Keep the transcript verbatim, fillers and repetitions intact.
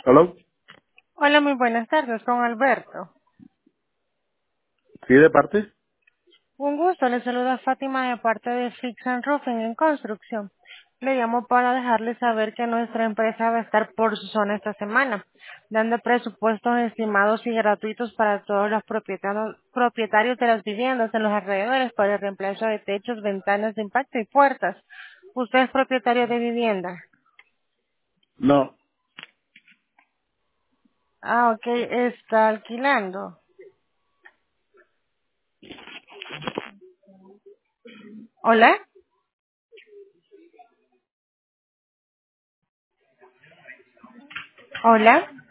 ¿Hello? Hola, muy buenas tardes, con Alberto. ¿Sí, de parte? Un gusto, le saluda Fátima de parte de Fix and Roofing en Construcción. Le llamo para dejarle saber que nuestra empresa va a estar por su zona esta semana, dando presupuestos estimados y gratuitos para todos los propietarios, propietarios de las viviendas en los alrededores para el reemplazo de techos, ventanas de impacto y puertas. ¿Usted es propietario de vivienda? No, Ah, ok, está alquilando. ¿Hola? ¿Hola?